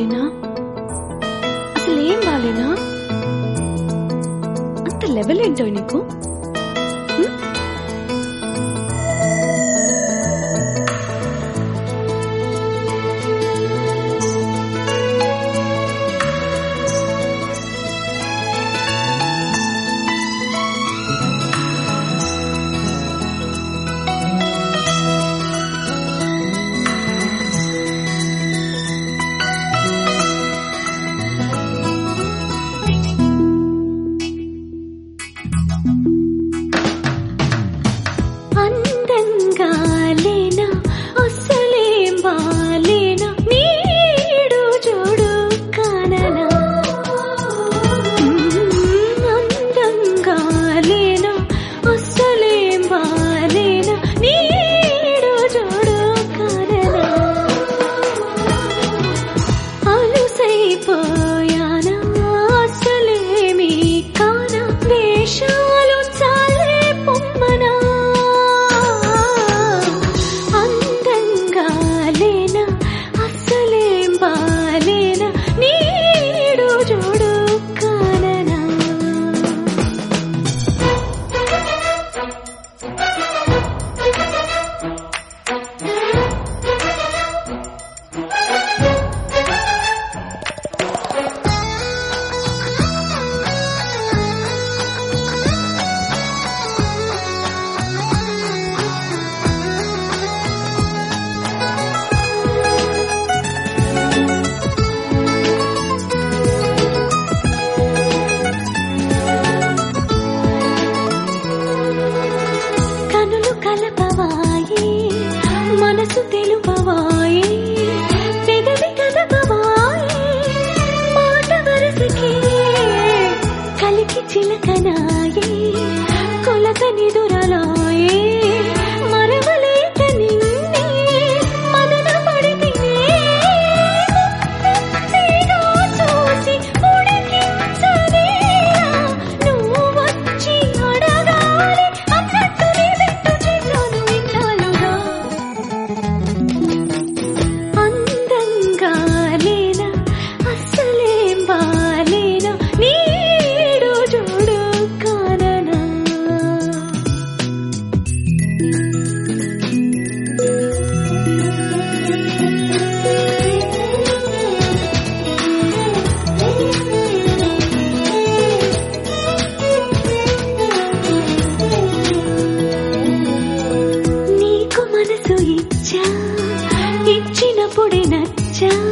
బాలేనా? అసలేం బాలేనా? అంత లెవెల్ ఏంటో నీకు? మనసు తెలుపవాయే పెదవి కదపవాయే మాట వరసకి కలికి చిలకనాయే కొలక నిదురలాయే మరవలేక నిన్నే మదన పడితినే ముక్తిగా చూసి ఉడికించవేలా నువ్వు వచ్చి అడగాలి అన్నట్టు నీ వెంట చేశాను ఇన్నాళ్ళుగా అందంగా లేనా అస్సలేం బాలేనా నీడు చూడు కాననా నీకు మనసు ఇచ్చా ఇచ్చినప్పుడే నచ్చా